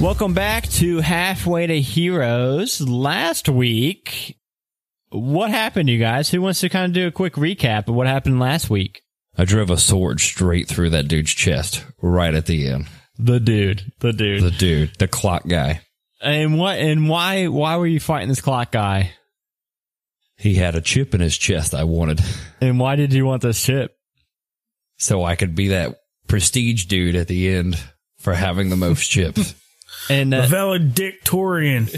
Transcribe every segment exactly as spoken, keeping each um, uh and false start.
Welcome back to Halfway to Heroes. Last week, what happened, you guys? Who wants to kind of do a quick recap of what happened last week? I drove a sword straight through that dude's chest right at the end. The dude. The dude. The dude. The clock guy. And what? And why? Why were you fighting this clock guy? He had a chip in his chest I wanted. And why did you want this chip? So I could be that prestige dude at the end for having the most chips. And uh, the valedictorian.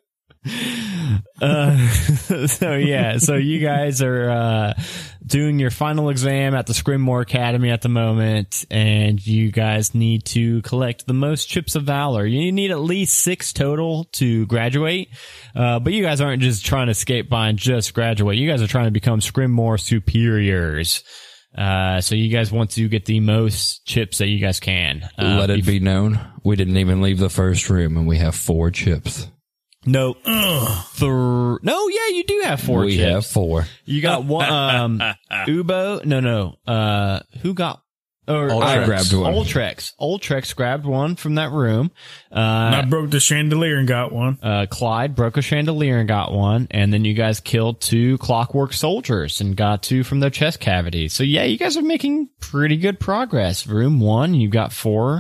uh, so yeah, so you guys are uh, doing your final exam at the Scrimmoor Academy at the moment, and you guys need to collect the most chips of valor. You need at least six total to graduate, uh, but you guys aren't just trying to skate by and just graduate. You guys are trying to become Scrimmoor superiors. Uh, so you guys want to get the most chips that you guys can. Uh, Let it be known, we didn't even leave the first room, and we have four chips. No. Thir- no, yeah, you do have four we chips. We have four. You got one, um, Ubo? No, no. Uh, who got? Or, I grabbed one. Ultrex. Ultrex grabbed one from that room. Uh, I broke the chandelier and got one. Uh, Clyde broke a chandelier and got one. And then you guys killed two clockwork soldiers and got two from their chest cavity. So yeah, you guys are making pretty good progress. Room one, you got four,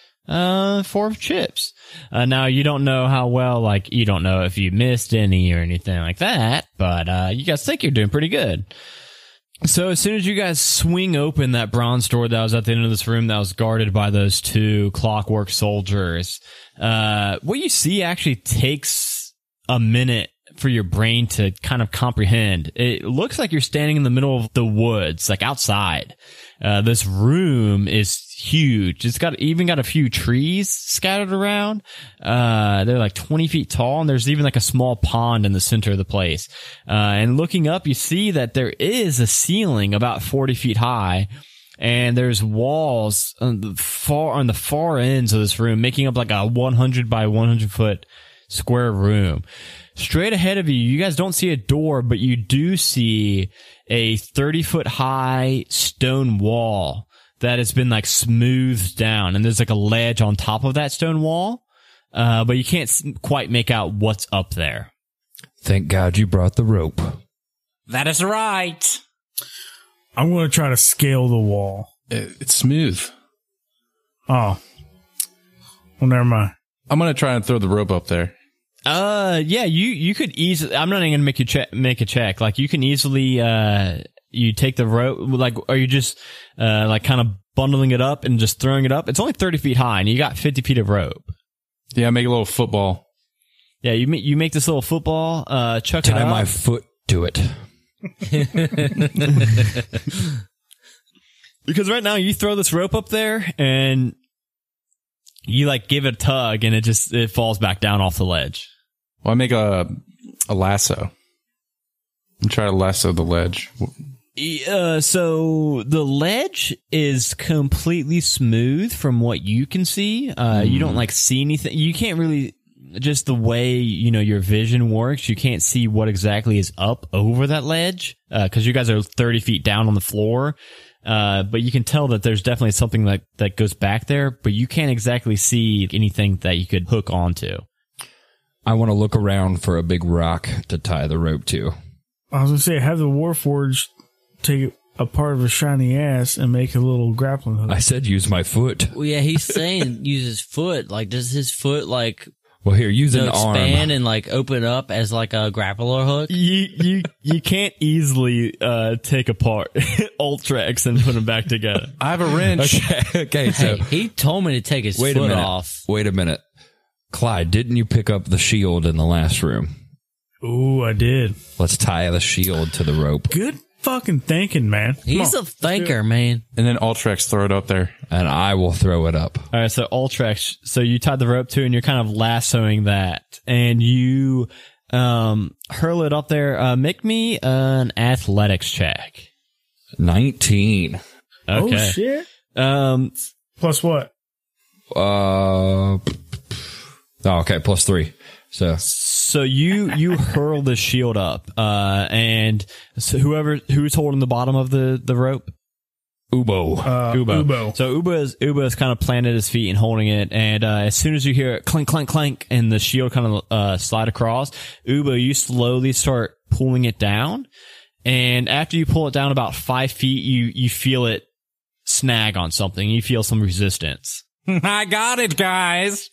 uh, four chips. Uh, now you don't know how well, like, you don't know if you missed any or anything like that, but, uh, you guys think you're doing pretty good. So as soon as you guys swing open that bronze door that was at the end of this room that was guarded by those two clockwork soldiers, uh, what you see actually takes a minute for your brain to kind of comprehend. It looks like you're standing in the middle of the woods, like outside. Uh, this room is huge. It's got even got a few trees scattered around. Uh, they're like twenty feet tall, and there's even like a small pond in the center of the place. Uh, and looking up, you see that there is a ceiling about forty feet high, and there's walls on the far on the far ends of this room, making up like a one hundred by one hundred foot square room. Straight ahead of you, you guys don't see a door, but you do see a thirty foot high stone wall that has been like smoothed down, and there's like a ledge on top of that stone wall, uh, but you can't quite make out what's up there. Thank God you brought the rope. That is right. I'm going to try to scale the wall. It's smooth. Oh. Well, never mind. I'm going to try and throw the rope up there. Uh, yeah, you, you could easily, I'm not even gonna make you check, make a check. Like, you can easily, uh, you take the rope, like, are you just, uh, like kind of bundling it up and just throwing it up? It's only thirty feet high and you got fifty feet of rope. Yeah, make a little football. Yeah, you make, you make this little football, uh, chuck it up. Tie my foot to it. Because right now you throw this rope up there and you like give it a tug and it just, it falls back down off the ledge. Well, I make a a lasso and try to lasso the ledge. Uh, so the ledge is completely smooth from what you can see. Uh, mm. You don't like see anything. You can't really, just the way, you know, your vision works, you can't see what exactly is up over that ledge. Uh, cause you guys are thirty feet down on the floor. Uh, but you can tell that there's definitely something that, that goes back there, but you can't exactly see anything that you could hook onto. I want to look around for a big rock to tie the rope to. I was going to say, have the Warforged take a part of a shiny ass and make a little grappling hook. I said use my foot. Well, yeah, he's saying use his foot. Like, does his foot, like, well, here, use you know, an arm. expand and, like, open up as, like, a grappler hook? You you you can't easily uh, take apart Ultrex and put them back together. I have a wrench. Okay, okay, so. Hey, he told me to take his wait foot a minute. off. Wait a minute. Clyde, didn't you pick up the shield in the last room? Ooh, I did. Let's tie the shield to the rope. Good fucking thinking, man. Come He's on. a thinker, man. And then Ultrex throw it up there. And I will throw it up. All right, so Ultrex, so you tied the rope to, and you're kind of lassoing that, and you um hurl it up there. Uh, make me an athletics check. nineteen. Okay. Oh, shit. Um, Plus what? Uh, oh, okay, plus three. So, so you you hurl the shield up, uh, and so whoever who's holding the bottom of the the rope. Ubo. Uh, Ubo. Ubo. So Ubo is Ubo is kind of planted his feet and holding it, and uh, as soon as you hear it clink, clink, clink, and the shield kind of uh, slide across, Ubo, you slowly start pulling it down, and after you pull it down about five feet, you you feel it snag on something. You feel some resistance. I got it, guys.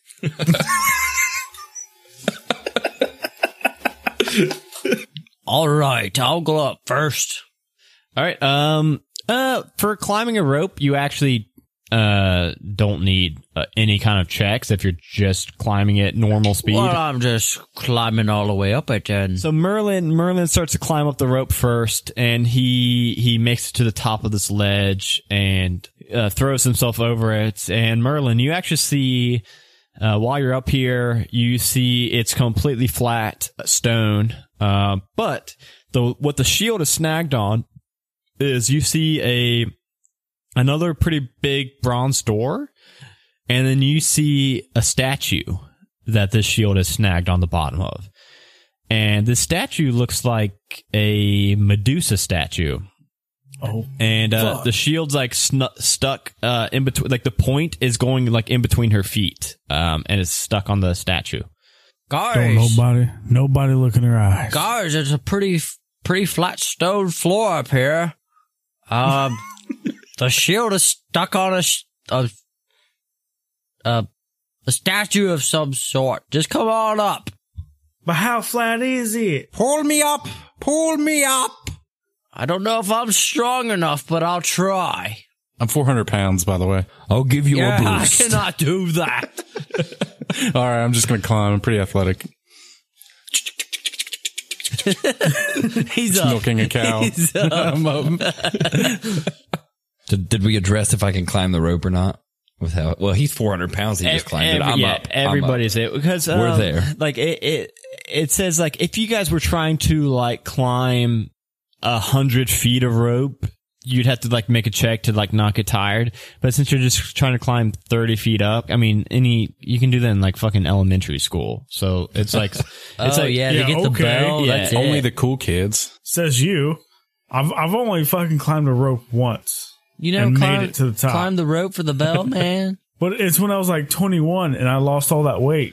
All right, I'll go up first. All right. Um. Uh. For climbing a rope, you actually uh don't need uh, any kind of checks if you're just climbing at normal speed. Well, I'm just climbing all the way up it then. So Merlin, Merlin starts to climb up the rope first, and he he makes it to the top of this ledge and uh, throws himself over it. And Merlin, you actually see uh, while you're up here, you see it's completely flat stone, uh, but the what the shield is snagged on is you see a another pretty big bronze door, and then you see a statue that this shield is snagged on the bottom of. And this statue looks like a Medusa statue. Oh, and uh, fuck. the shield's like snu- stuck uh, in between, like the point is going like in between her feet, um, and it's stuck on the statue. Guys, don't nobody, nobody look in her eyes. guys, it's a pretty, pretty flat stone floor up here. Um, the shield is stuck on a, sh- a, a, a statue of some sort. Just come on up. But how flat is it? Pull me up. Pull me up. I don't know if I'm strong enough, but I'll try. I'm four hundred pounds, by the way. I'll give you Yeah, a I boost. cannot do that. All right, I'm just going to climb. I'm pretty athletic. He's Just up. milking a cow. He's up. I'm up. Did, did we address if I can climb the rope or not? With how, well, he's four hundred pounds. He just Ev- climbed it. every- I'm yeah, up. I'm Everybody's up. it because We're um, there. Like it, it, it says like if you guys were trying to like climb a hundred feet of rope, you'd have to like make a check to like not get tired. But since you're just trying to climb thirty feet up, I mean, any you can do that in like fucking elementary school. So it's like it's Oh, like yeah, yeah, to get the okay. bell, Yeah, that's Only it. the cool kids. Says you. I've I've only fucking climbed a rope once, You know, and climb, made it to the top. climb the rope for the bell, man. but it's when I was like twenty-one and I lost all that weight.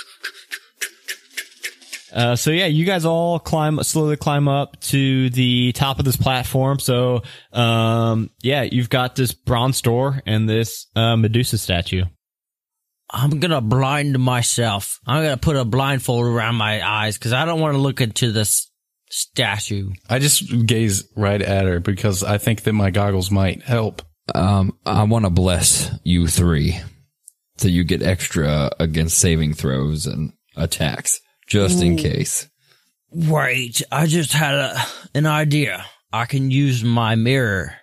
Uh, so yeah, you guys all climb, slowly climb up to the top of this platform. So, um, yeah, you've got this bronze door and this, uh, Medusa statue. I'm gonna blind myself. I'm gonna put a blindfold around my eyes because I don't want to look into this statue. I just gaze right at her because I think that my goggles might help. Um, I want to bless you three, so you get extra against saving throws and attacks, just in case. Wait, I just had a, an idea. I can use my mirror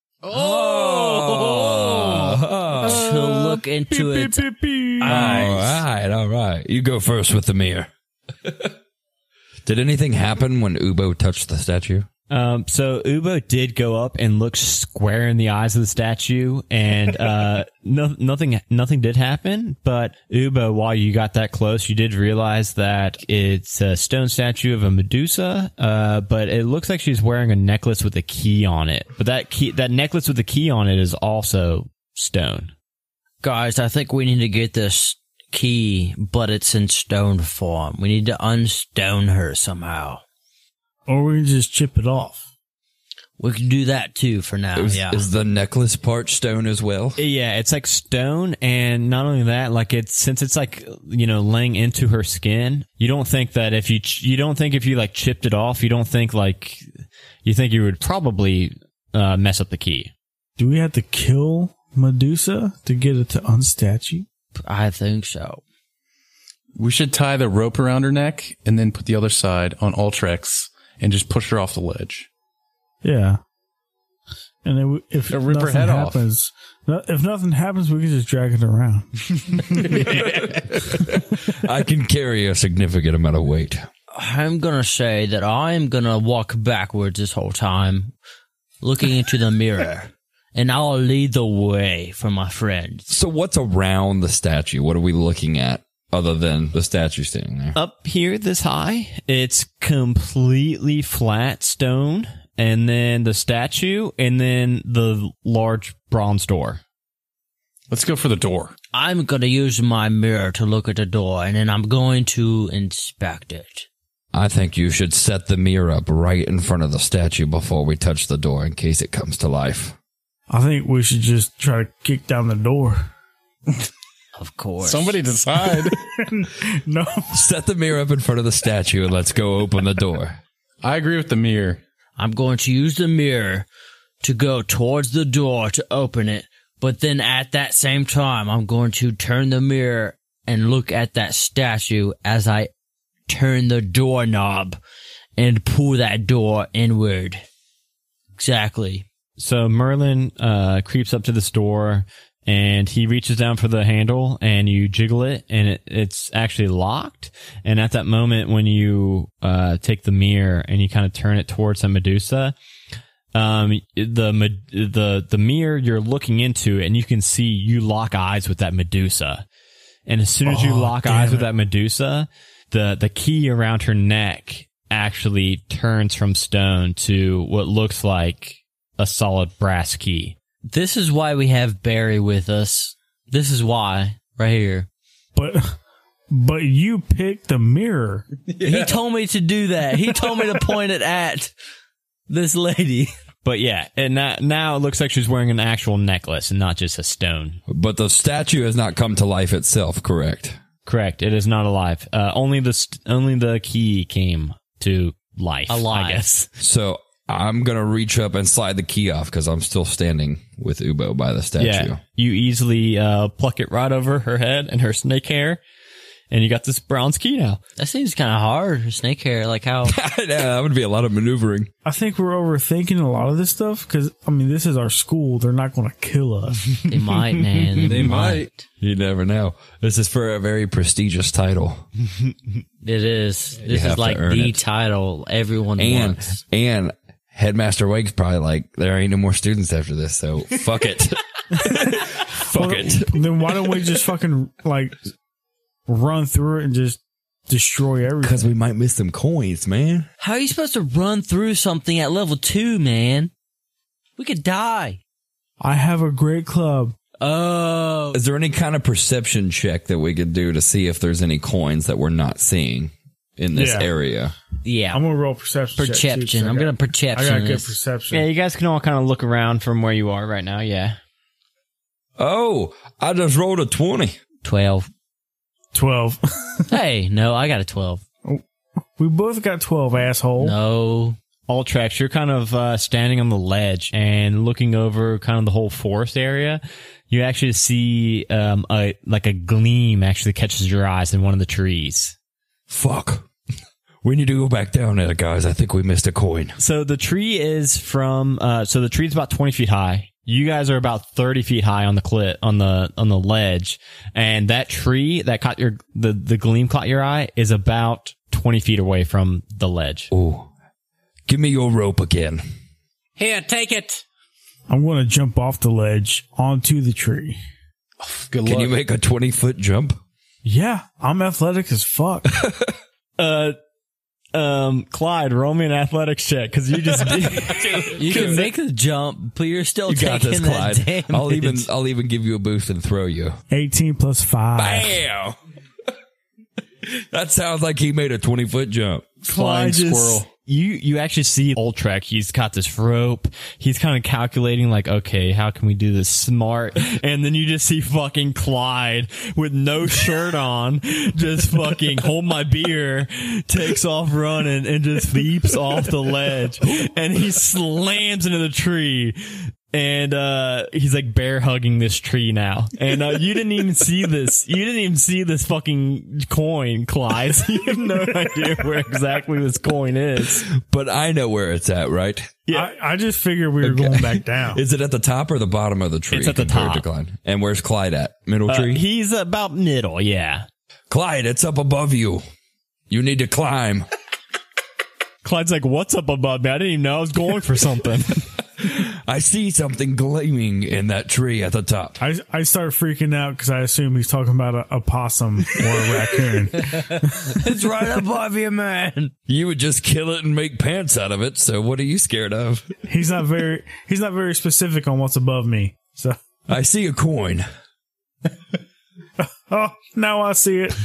Oh, to look into its all eyes. right, all right. You go first with the mirror. Did anything happen when Ubo touched the statue? Um, so Ubo did go up and look square in the eyes of the statue, and uh, no, nothing, nothing did happen. But Ubo, while you got that close, you did realize that it's a stone statue of a Medusa. Uh, but it looks like she's wearing a necklace with a key on it. But that key, that necklace with the key on it, is also stone. Guys, I think we need to get this key, but it's in stone form. We need to unstone her somehow. Or we can just chip it off. We can do that too for now. Is, yeah. is the necklace part stone as well? Yeah, it's like stone, and not only that, like it's since it's like, you know, laying into her skin. You don't think that if you ch- you don't think if you like chipped it off, you don't think like you think you would probably uh, mess up the key. Do we have to kill Medusa to get it to unstatue? I think so. We should tie the rope around her neck and then put the other side on Ultrex and just push her off the ledge. Yeah. And then we, if Or rip her nothing head off. happens, no, if nothing happens, we can just drag it around. I can carry a significant amount of weight. I'm gonna say that I'm gonna walk backwards this whole time, looking into the mirror, and I'll lead the way for my friends. So what's around the statue? What are we looking at other than the statue standing there? Up here this high, it's completely flat stone, and then the statue, and then the large bronze door. Let's go for the door. I'm going to use my mirror to look at the door, and then I'm going to inspect it. I think you should set the mirror up right in front of the statue before we touch the door in case it comes to life. I think we should just try to kick down the door. Of course. Somebody decide. No. Set the mirror up in front of the statue and let's go open the door. I agree with the mirror. I'm going to use the mirror to go towards the door to open it, but then at that same time, I'm going to turn the mirror and look at that statue as I turn the doorknob and pull that door inward. Exactly. So Merlin uh, creeps up to this door, and he reaches down for the handle, and you jiggle it, and it, it's actually locked. And at that moment, when you uh, take the mirror and you kind of turn it towards the Medusa, um, the the the mirror you're looking into, and you can see you lock eyes with that Medusa. And as soon as you Oh, lock damn eyes it. with that Medusa, the the key around her neck actually turns from stone to what looks like a solid brass key. This is why we have Barry with us. This is why, right here. But but you picked the mirror. He told me to do that. He told me to point it at this lady. But yeah, and now, now it looks like she's wearing an actual necklace and not just a stone. But the statue has not come to life itself, correct? Correct. It is not alive. Uh, only the st- only the key came to life. Alive. I guess. So I'm going to reach up and slide the key off because I'm still standing with Ubo by the statue. Yeah. You easily uh, pluck it right over her head and her snake hair, and you got this bronze key now. That seems kind of hard. Snake hair, like how... Yeah, that would be a lot of maneuvering. I think we're overthinking a lot of this stuff because, I mean, this is our school. They're not going to kill us. They might, man. They might. You never know. This is for a very prestigious title. It is. This have is to like earn the it. title everyone And, wants. and Headmaster Wake's probably like, there ain't no more students after this, so fuck it. Fuck Well, it. Then why don't we just fucking, like, run through it and just destroy everything? Because we might miss some coins, man. How are you supposed to run through something at level two, man? We could die. I have a great club. Oh. Is there any kind of perception check that we could do to see if there's any coins that we're not seeing in this Yeah. area? Yeah. I'm going to roll perception. check, too, Perception. 'cause I I'm got- going to perception. I got good this. perception. Yeah, you guys can all kind of look around from where you are right now. Yeah. Oh, I just rolled a twenty. twelve. twelve. Hey, no, I got a twelve. We both got twelve, asshole. No. Ultrax, you're kind of uh, standing on the ledge and looking over kind of the whole forest area. You actually see um, a like a gleam actually catches your eyes in one of the trees. Fuck. We need to go back down there, guys. I think we missed a coin. So the tree is from uh, so the tree's about twenty feet high. You guys are about thirty feet high on the clit on the on the ledge, and that tree that caught your the the gleam caught your eye is about twenty feet away from the ledge. Ooh. Give me your rope again. Here, take it. I'm going to jump off the ledge onto the tree. Good Can luck. you make a twenty foot jump? Yeah, I'm athletic as fuck. Uh, um, Clyde, roll me an athletics check because you just You can make the jump, but you're still You got taking this, that Clyde. damage. I'll even I'll even give you a boost and throw you. eighteen plus five. Bam! That sounds like he made a twenty foot jump. Clyde just- squirrel. You you actually see Ultrek. He's got this rope. He's kind of calculating like, okay, how can we do this smart? And then you just see fucking Clyde with no shirt on, just fucking hold my beer, takes off running and just leaps off the ledge, and he slams into the tree. And, uh, he's like bear hugging this tree now. And, uh, you didn't even see this. You didn't even see this fucking coin, Clyde. So you have no idea where exactly this coin is. But I know where it's at, right? I, I just figured we were going back down. Is it at the top or the bottom of the tree? It's at the compared top. to Clyde? And where's Clyde at? Middle Uh, tree? he's about middle, yeah. Clyde, it's up above you. You need to climb. Clyde's like, what's up above me? I didn't even know I was going for something. I see something gleaming in that tree at the top. I, I start freaking out because I assume he's talking about a, a possum or a raccoon. It's right above you, man. You would just kill it and make pants out of it. So what are you scared of? He's not very he's not very specific on what's above me. So I see a coin. oh, now I see it.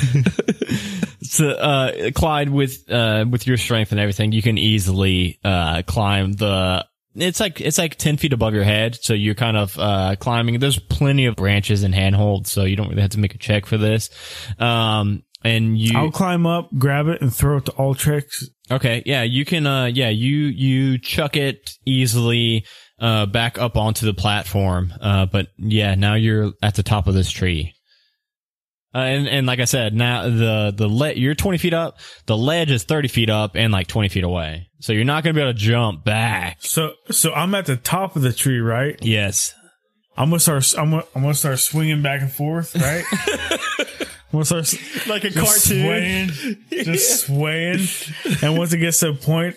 So, uh, Clyde, with uh, with your strength and everything, you can easily uh, climb the. It's like it's like ten feet above your head, so you're kind of uh, climbing. There's plenty of branches and handholds, so you don't really have to make a check for this. Um, and you, I'll climb up, grab it, and throw it to Ultrex. okay, yeah, you can. Uh, yeah, you you chuck it easily uh, back up onto the platform. Uh, but yeah, now you're at the top of this tree. Uh, and, and like I said, now the, the le- you're twenty feet up, the ledge is thirty feet up and like twenty feet away. So you're not going to be able to jump back. So so I'm at the top of the tree, right? Yes. I'm gonna start. I'm gonna, I'm gonna start swinging back and forth, right? I'm gonna start Like a just swaying, just swaying, and once it gets to a point,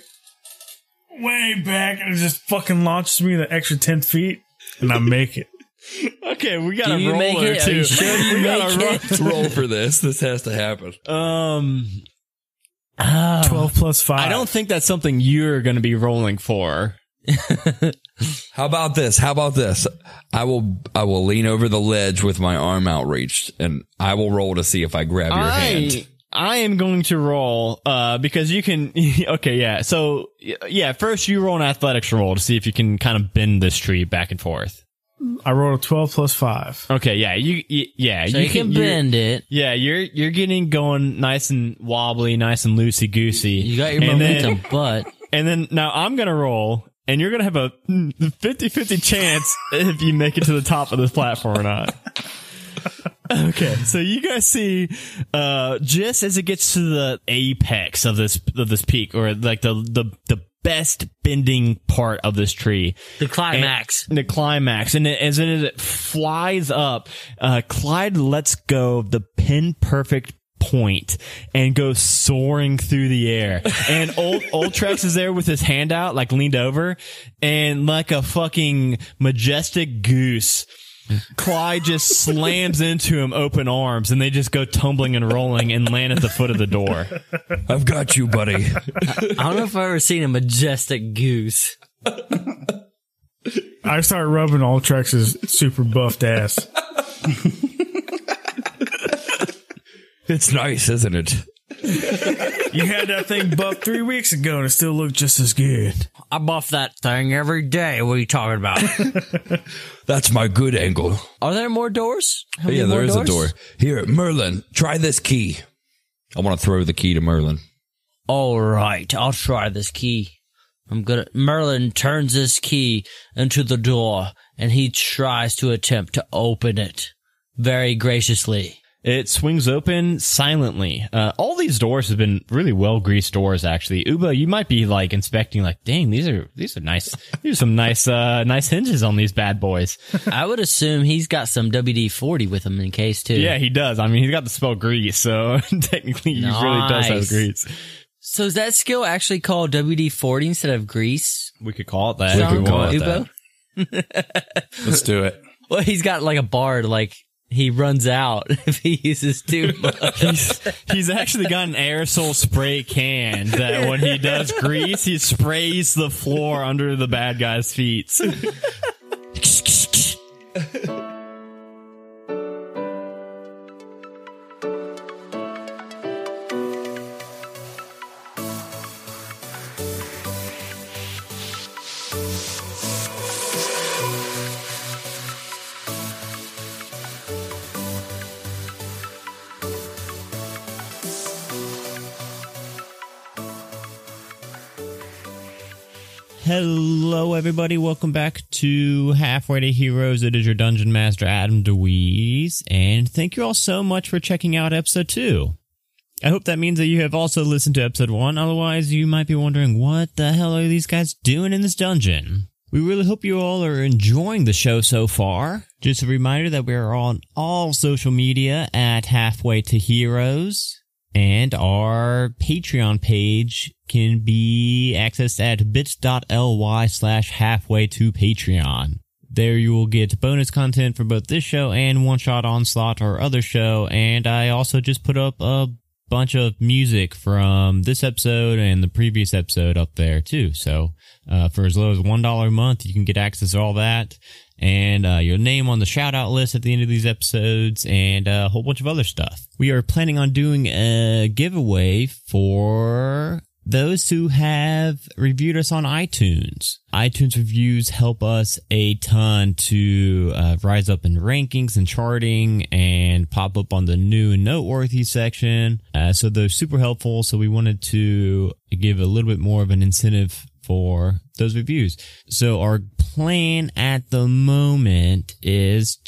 way back, and it just fucking launches me the extra ten feet, and I make it. Okay, we got Do a you roller make it? Are too. you sure you we got make a it? Let's roll for this. This has to happen. Um, Twelve plus five. I don't think that's something you're going to be rolling for. How about this? How about this? I will I will lean over the ledge with my arm outreached, and I will roll to see if I grab your I, hand. I am going to roll, uh, because you can, okay, yeah. So, yeah, first you roll an athletics roll to see if you can kind of bend this tree back and forth. I rolled a twelve plus five. Okay, yeah, you, you yeah, So you, can you're- bend it. Yeah, you're you're getting going nice and wobbly, nice and loosey goosey. You got your and momentum, then, but and then now I'm gonna roll, and you're gonna have a fifty-fifty chance if you make it to the top of this platform or not. Okay, so you guys see, uh, just as it gets to the apex of this of this peak, or like the the the best bending part of this tree, the climax. and the climax, and it, as it, as it flies up, uh, Clyde lets go of the pin perfect point and goes soaring through the air. And old Ultrex is there with his hand out, like leaned over, and like a fucking majestic goose, Clyde just slams into him open arms, and they just go tumbling and rolling and land at the foot of the door. I've got you, buddy. I don't know if I've ever seen a majestic goose. I start rubbing Ultrex's super buffed ass. It's nice, isn't it? You had that thing buffed three weeks ago, and it still looked just as good. I buff that thing every day. What are you talking about? That's my good angle. Are there more doors? How many Yeah, there more is a doors? door. Here, Merlin, try this key. I want to throw the key to Merlin. All right, I'll try this key. I'm gonna. Merlin turns this key into the door, and he tries to attempt to open it very graciously. It swings open silently. Uh, all these doors have been really well greased doors, actually. Uba, you might be like inspecting, like, dang, these are these are nice. These are some nice uh, nice hinges on these bad boys. I would assume he's got some W D forty with him in case too. Yeah, he does. I mean, he's got the spell grease, so technically he really does have Nice. grease. So is that skill actually called W D forty instead of grease? We could call it that. We if could we call want. it Ubo? Let's do it. Well, he's got like a bard, like he runs out if he uses too much. He's, he's actually got an aerosol spray can that when he does grease, he sprays the floor under the bad guy's feet. Hello, everybody. Welcome back to Halfway to Heroes. It is your Dungeon Master, Adam DeWeese, and thank you all so much for checking out episode two. I hope that means that you have also listened to episode one. Otherwise, you might be wondering, what the hell are these guys doing in this dungeon? We really hope you all are enjoying the show so far. Just a reminder that we are on all social media at Halfway to Heroes. And our Patreon page can be accessed at bit.ly slash halfway to Patreon. There you will get bonus content for both this show and One Shot Onslaught, our other show. And I also just put up a bunch of music from this episode and the previous episode up there too. So uh, for as low as one dollar a month, you can get access to all that. And uh, your name on the shout out list at the end of these episodes and a whole bunch of other stuff. We are planning on doing a giveaway for those who have reviewed us on iTunes. iTunes reviews help us a ton to uh, rise up in rankings and charting and pop up on the new and noteworthy section. Uh, so they're super helpful. So we wanted to give a little bit more of an incentive for those reviews. So our plan at the moment is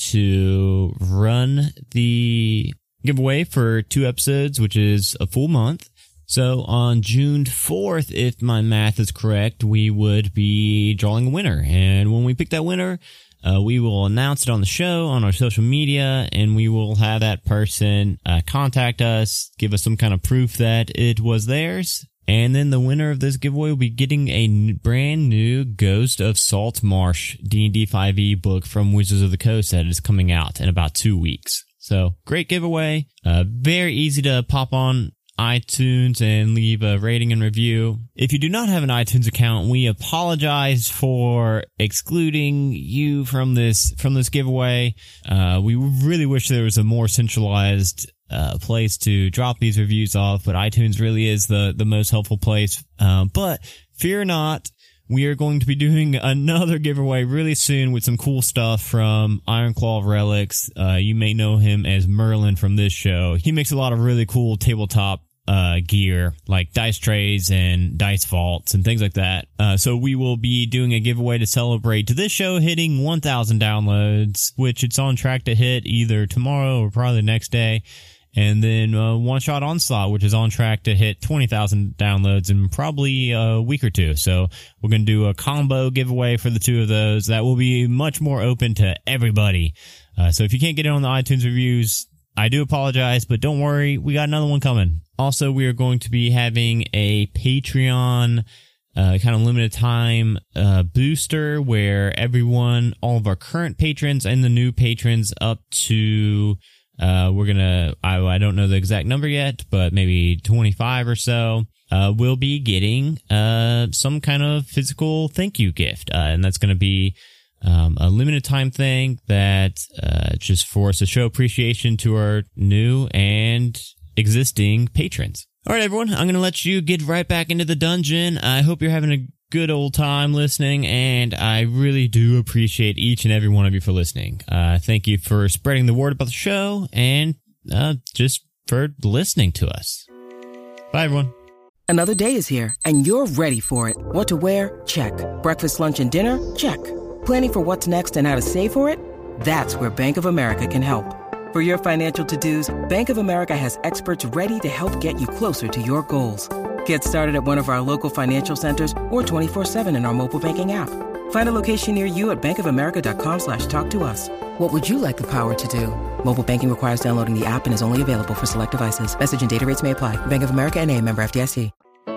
to run the giveaway for two episodes, which is a full month. So on June fourth, if my math is correct, we would be drawing a winner. And when we pick that winner, uh, we will announce it on the show, on our social media, and we will have that person uh, contact us, give us some kind of proof that it was theirs. And then the winner of this giveaway will be getting a n- brand new Ghost of Salt Marsh D and D five e book from Wizards of the Coast that is coming out in about two weeks. So great giveaway. Uh, very easy to pop on iTunes and leave a rating and review. If you do not have an iTunes account, we apologize for excluding you from this from this giveaway. Uh, we really wish there was a more centralized uh, place to drop these reviews off, but iTunes really is the the most helpful place. Uh, but fear not, we are going to be doing another giveaway really soon with some cool stuff from Ironclaw Relics. Uh, you may know him as Merlin from this show. He makes a lot of really cool tabletop uh gear like dice trays and dice vaults and things like that. Uh so we will be doing a giveaway to celebrate to this show hitting one thousand downloads, which it's on track to hit either tomorrow or probably the next day. And then uh, One Shot Onslaught, which is on track to hit twenty thousand downloads in probably a week or two. So we're going to do a combo giveaway for the two of those. That will be much more open to everybody. Uh, so if you can't get it on the iTunes reviews, I do apologize, but don't worry, we got another one coming. Also, we are going to be having a Patreon uh, kind of limited time uh, booster where everyone, all of our current patrons and the new patrons up to, uh, we're going to, I, I don't know the exact number yet, but maybe twenty-five or so, uh, will be getting uh, some kind of physical thank you gift. Uh, and that's going to be Um, a limited time thing that, uh, just for us to show appreciation to our new and existing patrons. All right, everyone, I'm going to let you get right back into the dungeon. I hope you're having a good old time listening, and I really do appreciate each and every one of you for listening. Uh, thank you for spreading the word about the show and, uh, just for listening to us. Bye, everyone. Another day is here, and you're ready for it. What to wear? Check. Breakfast, lunch, and dinner? Check. Planning for what's next and how to save for it? That's where Bank of America can help. For your financial to-dos, Bank of America has experts ready to help get you closer to your goals. Get started at one of our local financial centers or twenty-four seven in our mobile banking app. Find a location near you at bankofamerica.com slash talk to us. What would you like the power to do? Mobile banking requires downloading the app and is only available for select devices. Message and data rates may apply. Bank of America N A, member F D I C.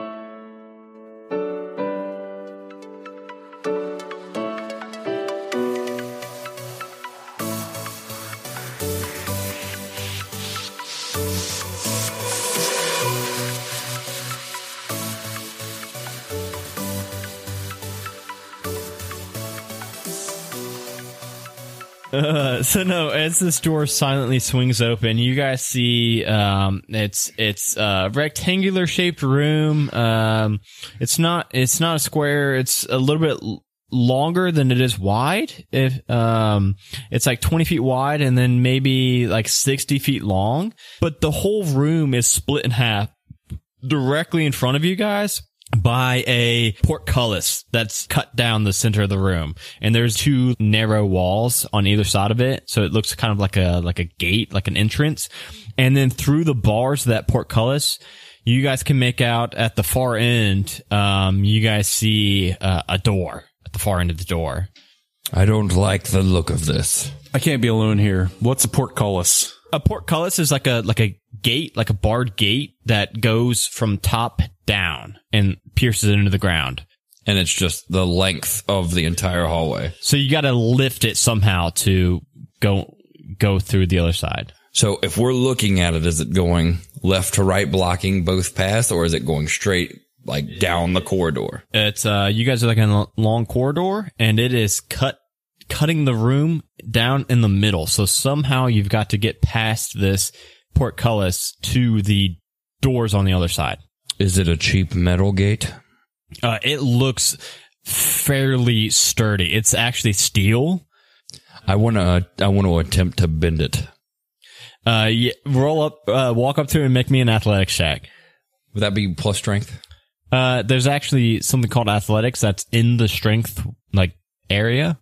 Uh, so no, as this door silently swings open, you guys see, um, it's, it's a rectangular shaped room. Um, it's not, it's not a square. It's a little bit l- longer than it is wide. If, um, it's like twenty feet wide and then maybe like sixty feet long, but the whole room is split in half directly in front of you guys by a portcullis that's cut down the center of the room. And there's two narrow walls on either side of it. So it looks kind of like a, like a gate, like an entrance. And then through the bars of that portcullis, you guys can make out at the far end, um, you guys see uh, a door at the far end of the door. I don't like the look of this. I can't be alone here. What's a portcullis? a portcullis is like a like a gate, like a barred gate that goes from top down and pierces into the ground. And it's just the length of the entire hallway. So you got to lift it somehow to go go through the other side. So if we're looking at it, is it going left to right, blocking both paths, or is it going straight, like down the corridor? It's uh, you guys are like in a long corridor, and it is cut cutting the room down in the middle. So somehow you've got to get past this portcullis to the doors on the other side. Is it a cheap metal gate? Uh, it looks fairly sturdy. It's actually steel. I want to. I want to attempt to bend it. Uh, yeah, roll up, uh, walk up to it and make me an athletics check. Would that be plus strength? Uh, there's actually something called athletics that's in the strength, like, area.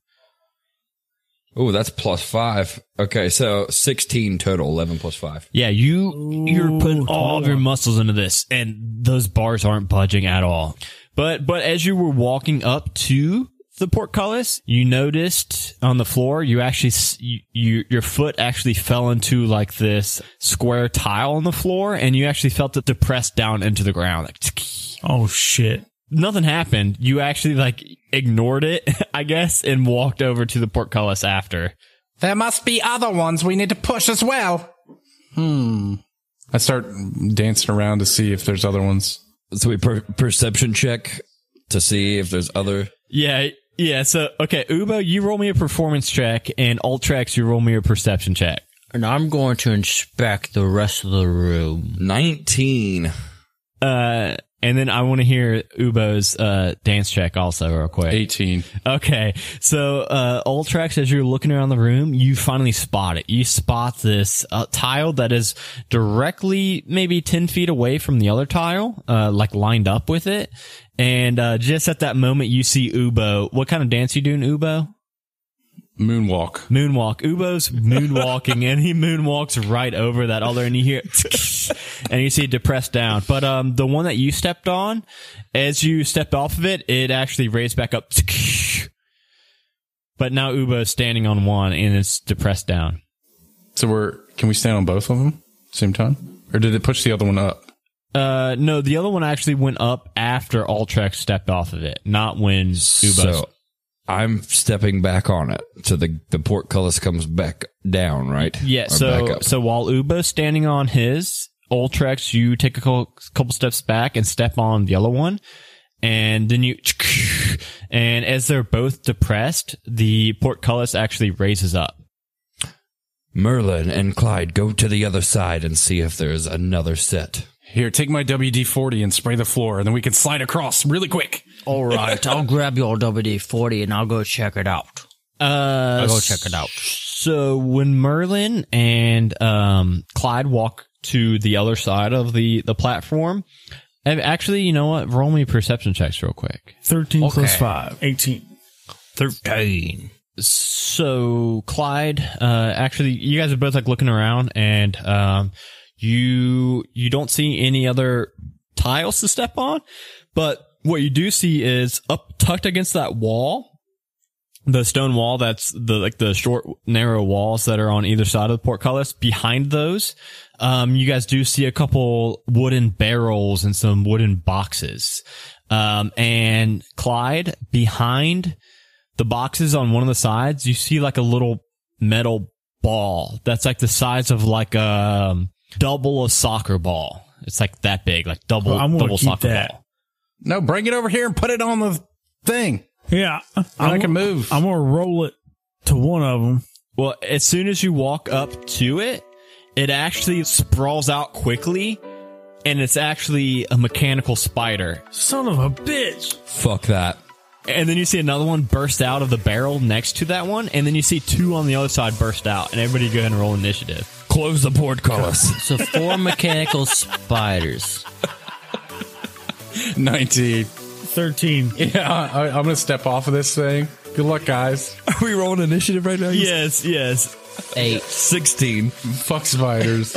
Oh, that's plus five. Okay, so sixteen total, eleven plus five. Yeah, you, you're putting all of your muscles into this, and those bars aren't budging at all. But, but as you were walking up to the portcullis, you noticed on the floor, you actually, you, you, your foot actually fell into like this square tile on the floor, and you actually felt it depressed down into the ground. Like, oh shit. Nothing happened. You actually like ignored it, I guess, and walked over to the portcullis after. There must be other ones we need to push as well. Hmm. I start dancing around to see if there's other ones. So we per- perception check to see if there's other. Yeah. Yeah, so, okay, Ubo, you roll me a performance check, and Ultrax, you roll me a perception check. And I'm going to inspect the rest of the room. nineteen. Uh, and then I want to hear Ubo's uh, dance check also real quick. eighteen. Okay, so uh, Ultrax, as you're looking around the room, you finally spot it. You spot this uh, tile that is directly maybe ten feet away from the other tile, uh, like lined up with it. And uh, just at that moment, you see Ubo. What kind of dance you doing, Ubo? Moonwalk. Moonwalk. Ubo's moonwalking, and he moonwalks right over that other, and you hear, and you see it depressed down. But um, the one that you stepped on, as you stepped off of it, it actually raised back up. But now Ubo's standing on one, and it's depressed down. So we're can we stand on both of them same time, or did it push the other one up? Uh, no, the other one actually went up after Ultrax stepped off of it, not when Ubo. So I'm stepping back on it, so the the portcullis comes back down, right? Yeah. Or So so while Ubo's standing on his, Ultrax, you take a couple, couple steps back and step on the other one, and then you, and as they're both depressed, the portcullis actually raises up. Merlin and Clyde, go to the other side and see if there's another set. Here, take my W D forty and spray the floor, and then we can slide across really quick. All right, I'll grab your W D forty and I'll go check it out. Uh, I'll go check it out. So when Merlin and um, Clyde walk to the other side of the, the platform, and actually, you know what? Roll me perception checks real quick. thirteen Okay. plus five. eighteen. Thirteen. So Clyde, uh, actually, you guys are both like looking around, and um, you you don't see any other tiles to step on, but what you do see is up tucked against that wall, the stone wall that's the like the short narrow walls that are on either side of the portcullis. Behind those, um, you guys do see a couple wooden barrels and some wooden boxes. Um, and Clyde, behind the boxes on one of the sides, you see like a little metal ball that's like the size of like a um, double a soccer ball. It's like that big, like double Well, I'm gonna double keep soccer that. ball. No, bring it over here and put it on the thing. Yeah. I can move. I'm going to roll it to one of them. Well, as soon as you walk up to it, it actually sprawls out quickly, and it's actually a mechanical spider. Son of a bitch. Fuck that. And then you see another one burst out of the barrel next to that one, and then you see two on the other side burst out, and everybody go ahead and roll initiative. Close the portcullis. So four mechanical spiders. nineteen. thirteen. Yeah, I, I'm going to step off of this thing. Good luck, guys. Are we rolling initiative right now? Yes, yes. Eight. sixteen. Fuck spiders.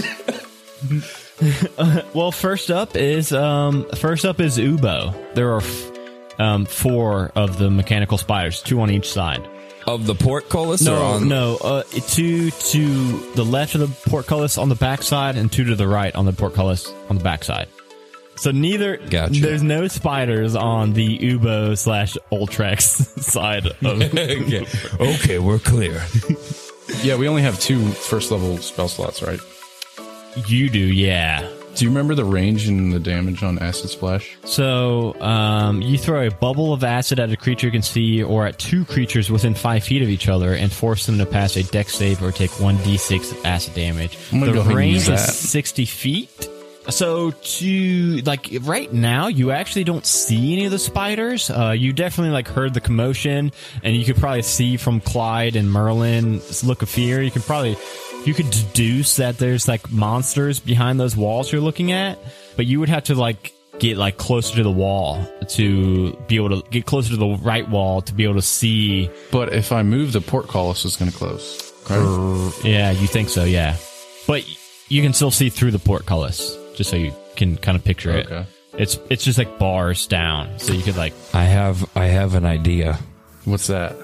Well, first up is um, first up is Ubo. There are f- um, four of the mechanical spiders, two on each side. Of the portcullis? or No, on no. Uh, two to the left of the portcullis on the backside, and two to the right on the portcullis on the backside. So neither. Gotcha. There's no spiders on the Ubo slash Ultrex side of. okay. okay, we're clear. Yeah, we only have two first level spell slots, right? You do, yeah. Do you remember the range and the damage on Acid Splash? So, um, you throw a bubble of acid at a creature you can see or at two creatures within five feet of each other and force them to pass a dex save or take one d six of acid damage. I'm gonna The go ahead and range use is that. sixty feet. So, to, like, right now, you actually don't see any of the spiders. Uh, you definitely, like, heard the commotion, and you could probably see from Clyde and Merlin's look of fear, you could probably... You could deduce that there's like monsters behind those walls you're looking at, but you would have to like get like closer to the wall to be able to get closer to the right wall to be able to see. But if I move, the portcullis is going to close. Right? Yeah, you think so, yeah. But you can still see through the portcullis, just so you can kind of picture it. Okay. It's it's just like bars down, so you could like. I have I have an idea. What's that?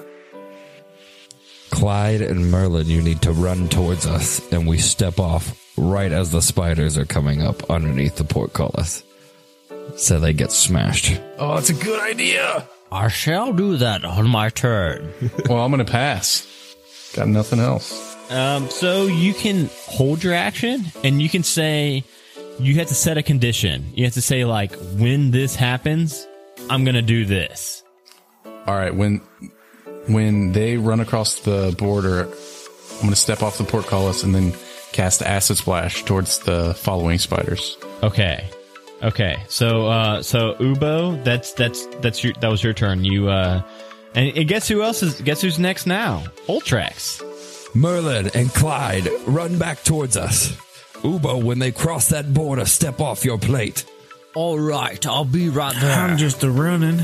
Clyde and Merlin, you need to run towards us, and we step off right as the spiders are coming up underneath the portcullis. So they get smashed. Oh, that's a good idea. I shall do that on my turn. Well, I'm going to pass. Got nothing else. Um, so you can hold your action, and you can say you have to set a condition. You have to say like, when this happens, I'm gonna do this. All right, when when they run across the border, I'm going to step off the portcullis and then cast Acid Splash towards the following spiders. Okay. Okay. So, uh, so Ubo, that's, that's, that's your, that was your turn. You, uh, and, and guess who else is, guess who's next now? Ultrex. Merlin and Clyde, run back towards us. Ubo, when they cross that border, step off your plate. All right, I'll be right there. I'm just a running.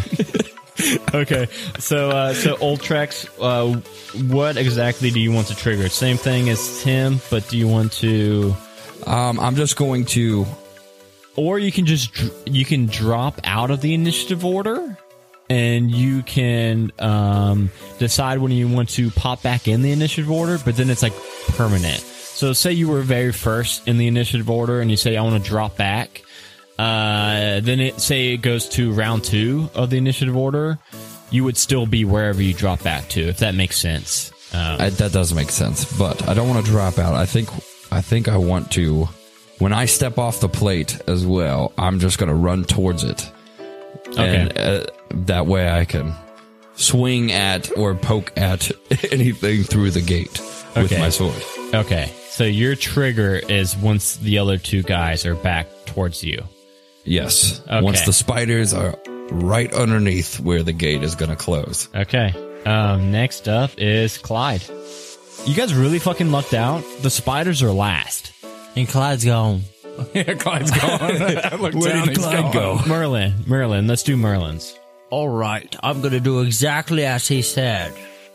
Okay. So, uh, so Ultrex, uh, what exactly do you want to trigger? Same thing as Tim, but do you want to, Um, I'm just going to... or you can just, dr- you can drop out of the initiative order and you can, um, decide when you want to pop back in the initiative order, but then it's like permanent. So say you were very first in the initiative order and you say, I want to drop back. Uh, then it, say it goes to round two of the initiative order, you would still be wherever you drop back to, if that makes sense. Um, I, that does make sense, but I don't want to drop out. I think, I think I want to... When I step off the plate as well, I'm just going to run towards it. Okay. And uh, that way I can swing at or poke at anything through the gate with Okay. my sword. okay. So your trigger is once the other two guys are back towards you. Yes. Okay. Once the spiders are right underneath where the gate is going to close. Okay. Um, next up is Clyde. You guys really fucking lucked out. The spiders are last. And Clyde's gone. Yeah, Clyde's gone. I looked Where down, did he's Clyde gone. go? Merlin. Merlin. Let's do Merlin's. All right, I'm going to do exactly as he said.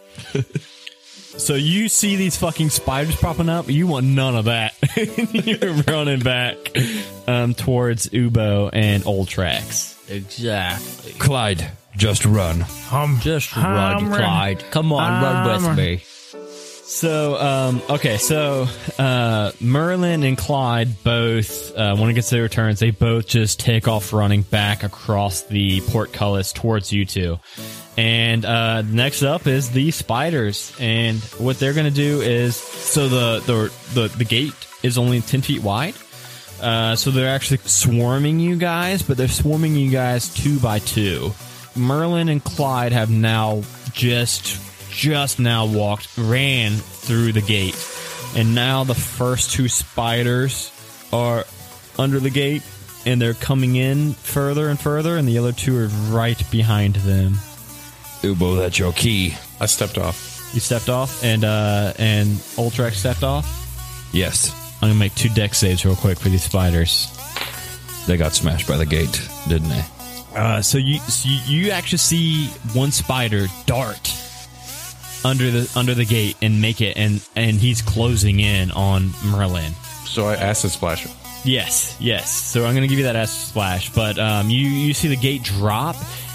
So you see these fucking spiders popping up. You want none of that. You're running back um, towards Ubo and Ultrex. Exactly. Clyde, just run. Um, Just I'm run, ready. Clyde. Come on, run I'm with ready. me. So, um, okay, so uh, Merlin and Clyde both, uh, when it gets to their turns, they both just take off running back across the portcullis towards you two. And uh, next up is the spiders. And what they're going to do is, so the, the, the, the gate is only ten feet wide. Uh, so they're actually swarming you guys, but they're swarming you guys two by two. Merlin and Clyde have now just... just now walked, ran through the gate. And now the first two spiders are under the gate, and they're coming in further and further, and the other two are right behind them. Ubo, that's your key. I stepped off. You stepped off, and uh, and Ultrex stepped off. Yes. I'm gonna make two dex saves real quick for these spiders. They got smashed by the gate, didn't they? Uh, so you so you, you actually see one spider dart under the under the gate and make it, and and he's closing in on Merlin. So I Acid Splash him. Yes, yes. So I'm going to give you that acid splash, but um, you you see the gate drop,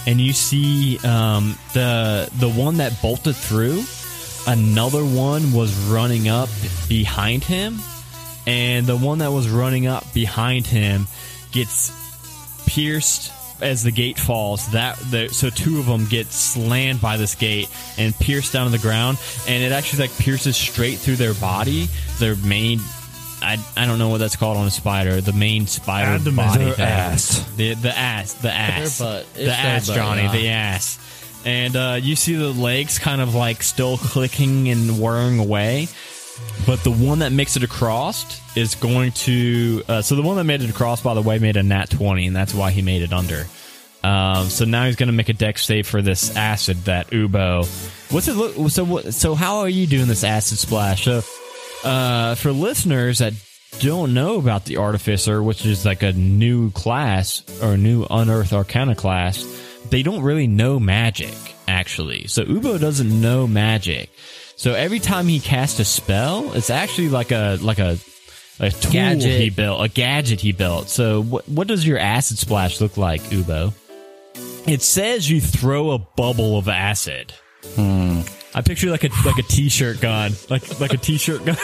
and you see um, the the one that bolted through. Another one was running up behind him, and the one that was running up behind him gets pierced as the gate falls. That the, so two of them get slammed by this gate and pierced down to the ground, and it actually like pierces straight through their body, their main. I, I don't know what that's called on a spider. The main spider Abdomen. body Their thing. ass. The the ass. The ass. Their butt. It's The their ass, butt, Johnny. yeah. The ass. And uh, you see the legs kind of like still clicking and whirring away. But the one that makes it across is going to... Uh, so the one that made it across, by the way, made a nat twenty, and that's why he made it under. Um, so now he's going to make a dex save for this acid that Ubo... What's it look... So, what, so how are you doing this acid splash? So... Uh, for listeners that don't know about the Artificer, which is like a new class or a new Unearthed Arcana class, they don't really know magic, actually. So Ubo doesn't know magic. So every time he casts a spell, it's actually like a like a a tool Gadget. he built, a gadget he built. So what what does your acid splash look like, Ubo? It says you throw a bubble of acid. Hmm. I picture like a like a t-shirt gun, like like a t-shirt gun.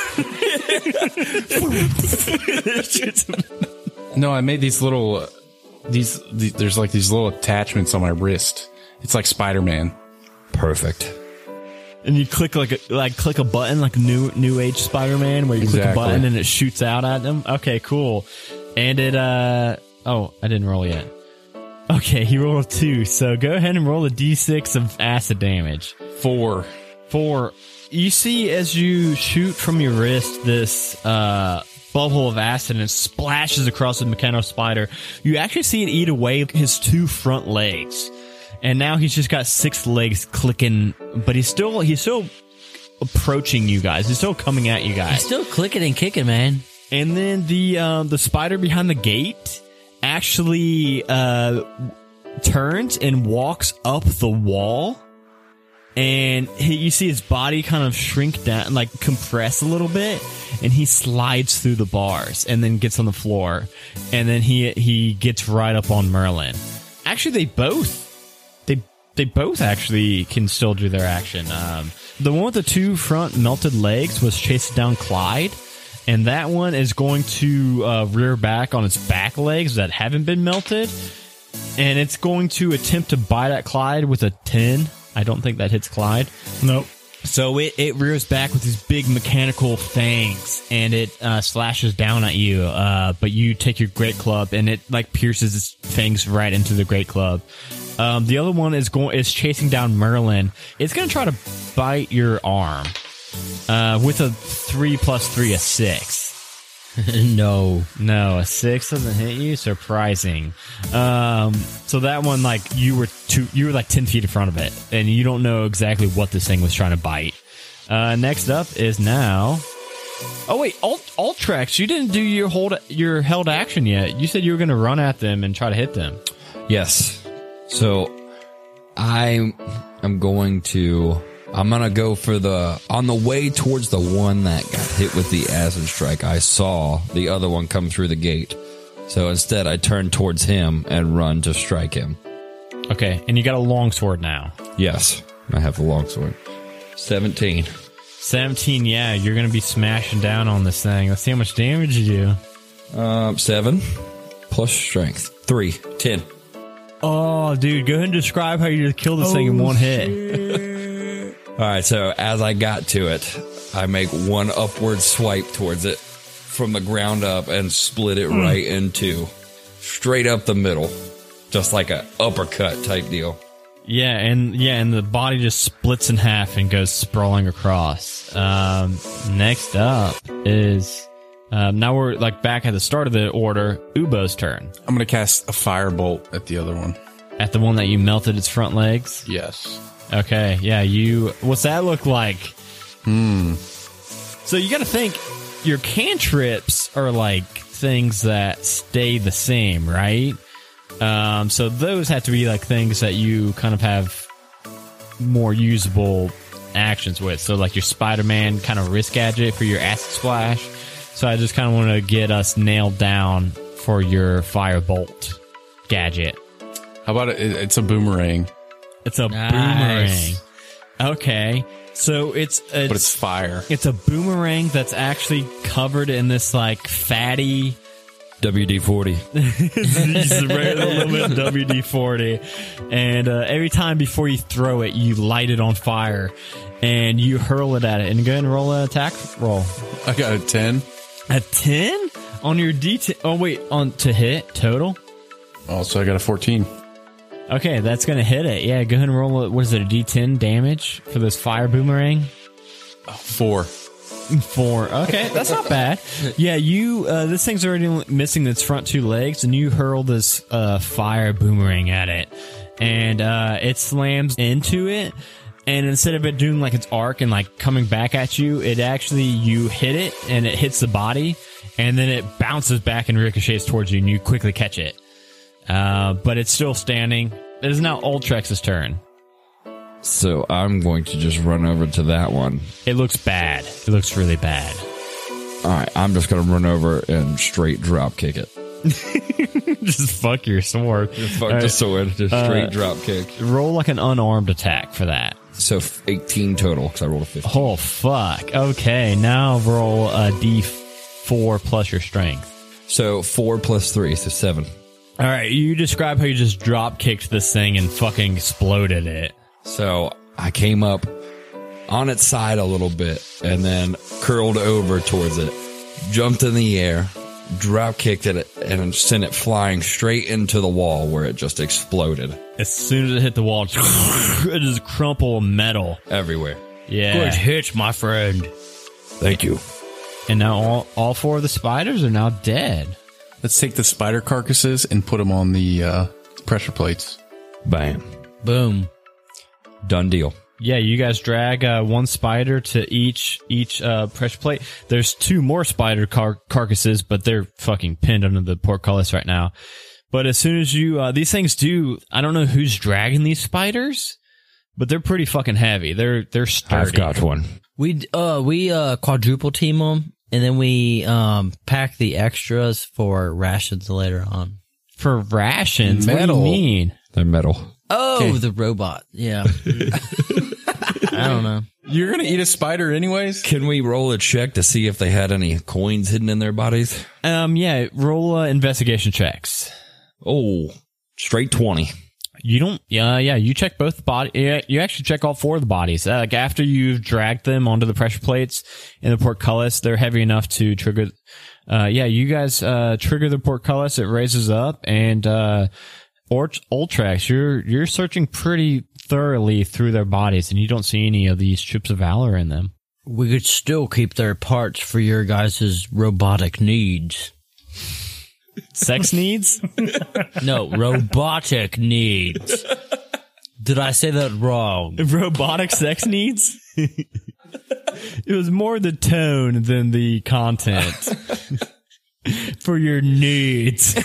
No, I made these little, uh, these, the, there's like these little attachments on my wrist. It's like Spider-Man. Perfect. And you click like a like click a button like new new age Spider-Man where you click a Exactly. button and it shoots out at them. Okay, cool. And it uh oh, I didn't roll yet. Okay, he rolled a two. So go ahead and roll a d six of acid damage. Four. Four. You see as you shoot from your wrist this uh bubble of acid and it splashes across the Mechano Spider. You actually see it eat away his two front legs. And now he's just got six legs clicking, but he's still he's still approaching you guys. He's still coming at you He's guys. still clicking and kicking, man. And then the um, the spider behind the gate actually uh, turns and walks up the wall, and he, you see his body kind of shrink down, like compress a little bit, and he slides through the bars and then gets on the floor, and then he he gets right up on Merlin. Actually, they both. They they both actually can still do their action. Um, the one with the two front melted legs was chasing down Clyde, and that one is going to uh, rear back on its back legs that haven't been melted, and it's going to attempt to bite at Clyde with a ten. I don't think that hits Clyde. Nope. So it, it rears back with these big mechanical fangs, and it uh, slashes down at you. Uh, but you take your great club, and it like pierces its fangs right into the great club. Um, the other one is going is chasing down Merlin. It's going to try to bite your arm uh, with a three plus three, a six. No. No, a six doesn't hit you. Surprising. Um, so that one, like you were two, you were like ten feet in front of it, and you don't know exactly what this thing was trying to bite. Uh, next up is now. Oh wait, Alt Ultrax, you didn't do your hold your held action yet. You said you were going to run at them and try to hit them. Yes. So I am going to I'm gonna go for the on the way towards the one that got hit with the acid strike. I saw the other one come through the gate. So instead I turn towards him and run to strike him. Okay, and you got a longsword now. Yes. I have the longsword. Seventeen. seventeen, yeah, you're going to be smashing down on this thing. Let's see how much damage you do. Um seven plus strength. Three. Ten. Oh, dude, go ahead and describe how you just killed this thing in one hit. Alright, so as I got to it, I make one upward swipe towards it from the ground up and split it Mm. right in two. Straight up the middle. Just like a uppercut type deal. Yeah, and yeah, and the body just splits in half and goes sprawling across. Um, next up is um, now we're like back at the start of the order. Ubo's turn I'm going to cast a firebolt at the other one. at the one that you melted its front legs. Yes. Okay, yeah, you. What's that look like? Hmm. So you got to think your cantrips are like things that stay the same, right? Um, so those have to be like things that you kind of have more usable actions with. So like your Spider-Man kind of wrist gadget for your acid splash. So I just kind of want to get us nailed down for your firebolt gadget. How about it? It's a boomerang, It's a Nice. boomerang. Okay. So it's, it's but it's fire. it's a boomerang that's actually covered in this like fatty W D forty. It's a little bit W D forty, and uh, every time before you throw it, you light it on fire, and you hurl it at it. And go ahead and roll an attack roll. I got a ten. A ten on your D ten. Oh wait, on to hit total. Oh, so I got a fourteen. Okay, that's gonna hit it. Yeah, go ahead and roll. A, what is it? A D ten damage for this fire boomerang. Four. Four. Okay, that's not bad. Yeah, you. Uh, this thing's already missing its front two legs, and you hurl this uh, fire boomerang at it, and uh, it slams into it. And instead of it doing like its arc and like coming back at you, it actually you hit it and it hits the body, and then it bounces back and ricochets towards you, and you quickly catch it. Uh, but it's still standing. It is now Ultrex's turn. So I'm going to just run over to that one. It looks bad. It looks really bad. All right, I'm just going to run over and straight drop kick it. Just fuck your sword. Just fuck All the right. sword. Just straight drop kick. Roll like an unarmed attack for that. So eighteen total because I rolled a fifteen. Oh, fuck. Okay, now roll a d four plus your strength. So four plus three, so seven. All right, you describe how you just drop kicked this thing and fucking exploded it. So I came up on its side a little bit and then curled over towards it, jumped in the air, drop kicked it, and sent it flying straight into the wall where it just exploded As soon as it hit the wall, it just crumpled metal. everywhere. Yeah. Good hit, my friend. Thank you. And now all, all four of the spiders are now dead. Let's take the spider carcasses and put them on the uh, pressure plates. Bam. Boom. Done deal. Yeah, you guys drag uh, one spider to each each uh, pressure plate. There's two more spider car- carcasses, but they're fucking pinned under the portcullis right now. But as soon as you, uh, these things do, I don't know who's dragging these spiders, but they're pretty fucking heavy. They're they're sturdy. I've got one. We uh we uh quadruple team them, and then we um pack the extras for rations later on. For rations. Metal. What do you mean? They're metal. Oh, Okay. the robot. Yeah. I don't know. You're going to eat a spider anyways? Can we roll a check to see if they had any coins hidden in their bodies? Um, yeah, roll uh, investigation checks. Oh, straight twenty. You don't, yeah, yeah, you check both body, yeah, you actually check all four of the bodies. Uh, like after you've dragged them onto the pressure plates in the portcullis, they're heavy enough to trigger, uh, yeah, you guys, uh, trigger the portcullis, it raises up, and, uh, or Ultrax, you're, you're searching pretty thoroughly through their bodies, and you don't see any of these chips of valor in them. We could still keep their parts for your guys' robotic needs. Sex needs? No, robotic needs. Did I say that wrong? Robotic sex needs? It was more the tone than the content. For your needs.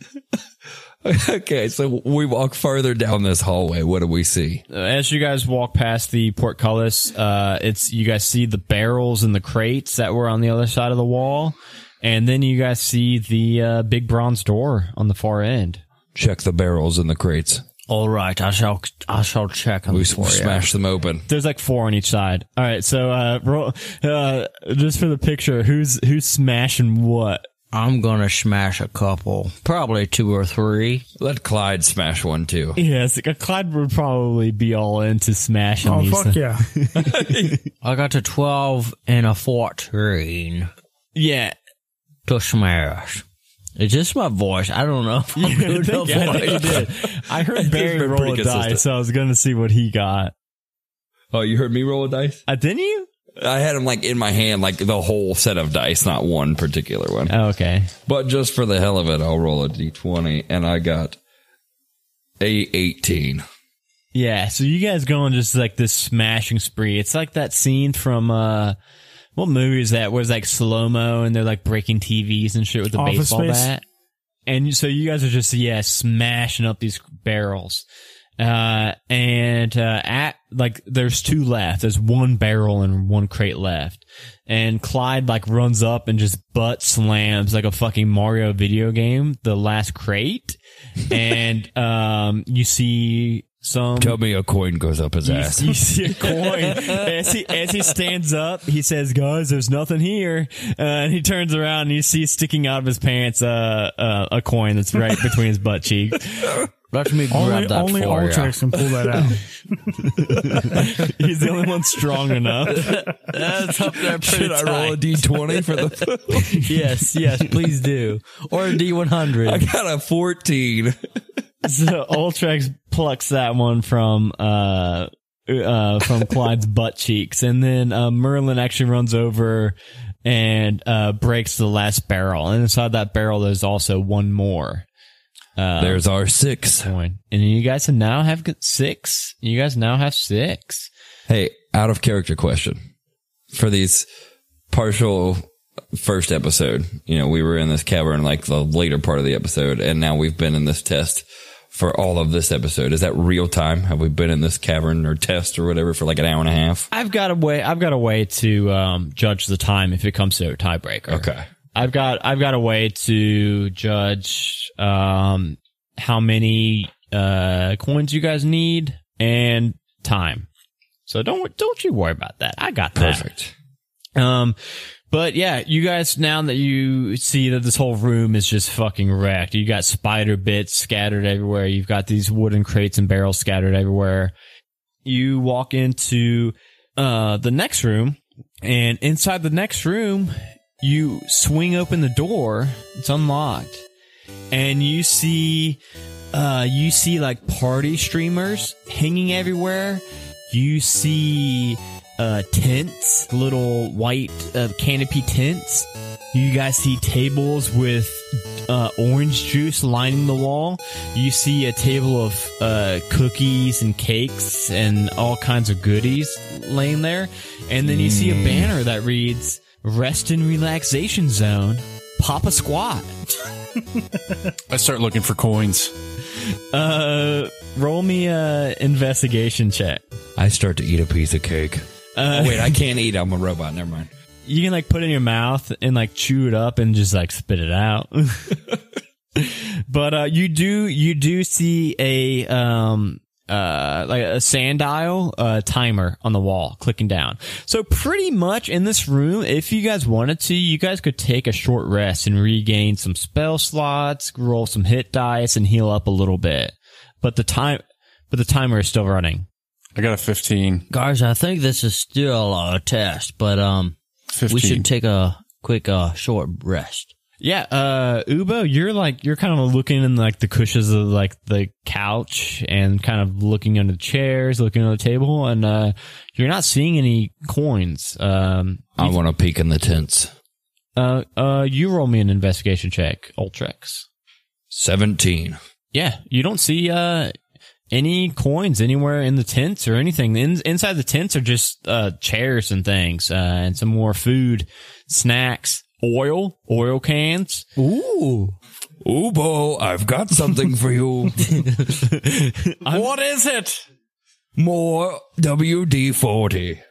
Okay, so we walk further down this hallway. What do we see? As you guys walk past the portcullis, uh, it's you guys see the barrels and the crates that were on the other side of the wall, and then you guys see the uh, big bronze door on the far end. Check the barrels and the crates. All right, I shall. I shall check them We for you. smash them open. There's like four on each side. All right, so uh, roll, uh, just for the picture, who's who's smashing what? I'm gonna smash a couple, probably two or three. Let Clyde smash one too. Yes, Clyde would probably be all into smashing Oh, these. fuck yeah. I got a twelve and a fourteen Yeah. to smash. It's just my voice. I don't know if I'm good enough Yeah, I think you voice. did. I heard Barry been roll pretty a consistent. dice, so I was going to see what he got. Oh, you heard me roll a dice? Uh, didn't you? I had them like in my hand, like the whole set of dice, not one particular one. Oh, okay. But just for the hell of it, I'll roll a d twenty, and I got a eighteen. Yeah, so you guys go on just like this smashing spree. It's like that scene from, uh, what movie is that? Where it's like slow-mo and they're like breaking T Vs and shit with the Office baseball Space? bat. And so you guys are just, yeah, smashing up these barrels. Uh, and, uh, at, like, there's two left. There's one barrel and one crate left. And Clyde, like, runs up and just butt slams, like a fucking Mario video game, the last crate. and um, you see some. Tell me a coin goes up his You, ass. you see a coin as he as he stands up. He says, "Guys, there's nothing here." Uh, and he turns around and you see sticking out of his pants uh, uh, a coin that's right between his butt cheeks. Let me grab Only, that only for ya. Ultrex can pull that out. He's the only one strong enough. That's up there pretty Should I roll a tight. d twenty for the? Yes, yes, please do. Or a D one hundred. I got a fourteen. So Ultrex plucks that one from uh uh from Clyde's butt cheeks, and then uh, Merlin actually runs over and uh breaks the last barrel, and inside that barrel there's also one more. Uh, There's our six. coin. And you guys now have got six. You guys now have six. Hey, out of character question for these partial first episode. You know, we were in this cavern like the later part of the episode, and now we've been in this test for all of this episode. Is that real time? Have we been in this cavern or test or whatever for like an hour and a half? I've got a way. I've got a way to um, judge the time if it comes to a tiebreaker. Okay. I've got I've got a way to judge um, how many uh, coins you guys need and time. So don't don't you worry about that. I got that. Perfect. Um, but yeah, you guys, now that you see that this whole room is just fucking wrecked, you got spider bits scattered everywhere. You've got these wooden crates and barrels scattered everywhere. You walk into uh the next room, and inside the next room, you swing open the door. It's unlocked, and you see, uh, you see like party streamers hanging everywhere. You see, uh, tents, little white uh, canopy tents. You guys see tables with uh, orange juice lining the wall. You see a table of uh, cookies and cakes and all kinds of goodies laying there. And then you see a banner that reads, "Rest and Relaxation Zone, Papa Squat." I start looking for coins. Uh, roll me a investigation check. I start to eat a piece of cake. Uh, oh, wait, I can't eat. I'm a robot. Never mind. You can like put it in your mouth and like chew it up and just like spit it out. But uh, you do you do see a um uh like a sundial uh timer on the wall clicking down. So pretty much in this room, if you guys wanted to, you guys could take a short rest and regain some spell slots, roll some hit dice, and heal up a little bit. But the time but the timer is still running. I got a fifteen. Guys, I think this is still a test, but um, fifteen. we should take a quick uh short rest. Yeah, uh, Ubo, you're like, you're kind of looking in like the cushions of like the couch and kind of looking under the chairs, looking under the table, and, uh, you're not seeing any coins. Um, I want to peek in the tents. uh, uh, you roll me an investigation check, Ultrex. seventeen. Yeah, you don't see, uh, any coins anywhere in the tents or anything. In, inside the tents are just, uh, chairs and things, uh, and some more food, snacks. Oil, oil cans. Ooh. Ubo, I've got something for you. What is it? More W D forty.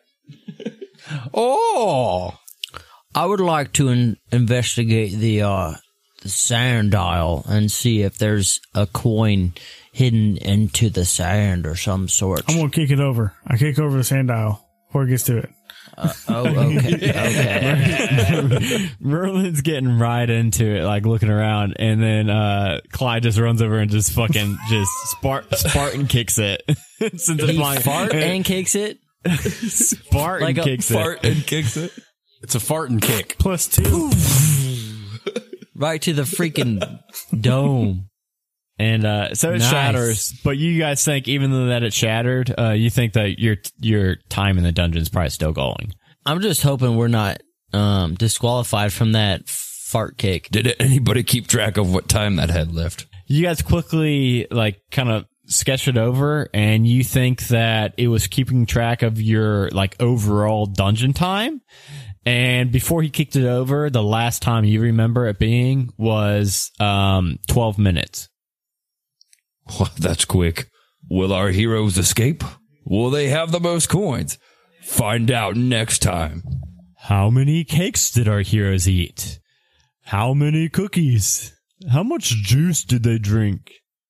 Oh, I would like to in- investigate the uh the sundial and see if there's a coin hidden into the sand or some sort. I'm gonna kick it over. I kick over the sundial before it gets to it. Uh, oh, okay, okay. Merlin's getting right into it, like looking around, and then uh Clyde just runs over and just fucking just Spart- Spartan kicks it. Since it's He flying, fart and kicks it. Spartan like a kicks Fart it. and kicks it. It's a fart and kick. Plus two. Right to the freaking dome. And uh so it Nice. shatters. But you guys think, even though that it shattered, uh you think that your your time in the dungeon is probably still going. I'm just hoping we're not um disqualified from that fart kick. Did anybody keep track of what time that had left? You guys quickly like kind of sketch it over, and you think that it was keeping track of your like overall dungeon time. And before he kicked it over, the last time you remember it being was um twelve minutes. Well, that's quick. Will our heroes escape? Will they have the most coins? Find out next time. How many cakes did our heroes eat? How many cookies? How much juice did they drink?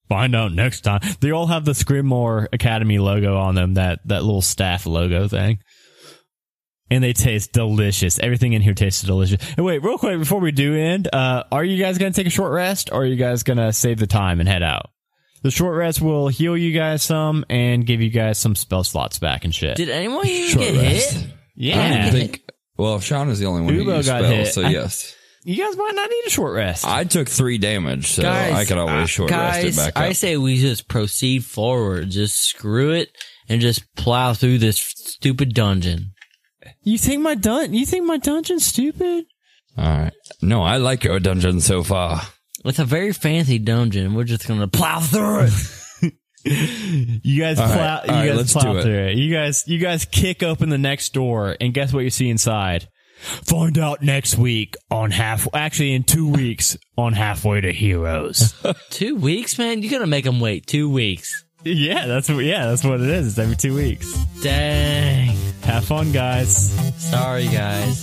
Find out next time. They all have the Scrimmore Academy logo on them, that, that little staff logo thing. And they taste delicious. Everything in here tastes delicious. And wait, real quick, before we do end, uh, are you guys going to take a short rest, or are you guys going to save the time and head out? The short rest will heal you guys some and give you guys some spell slots back and shit. Did anyone even Short get rest. hit? Yeah. I think, well, Sean is the only one who Ubo used got spells, hit. so I- yes. You guys might not need a short rest. I took three damage, so Guys, I could always short Guys, rest it back up. I say we just proceed forward. Just screw it and just plow through this stupid dungeon. You think my dun? You think my dungeon's stupid? All right. No, I like your dungeon so far. It's a very fancy dungeon. We're just gonna plow through it. You guys All plow. right, You all right, guys let's plow do it. through it. You guys. You guys kick open the next door, and guess what you see inside? Find out next week on half. Actually, in two weeks on Halfway to Heroes. Two weeks, man. You're gonna make them wait two weeks. Yeah, that's what. Yeah, that's what it is. It's every two weeks. Dang. Have fun, guys. Sorry, guys.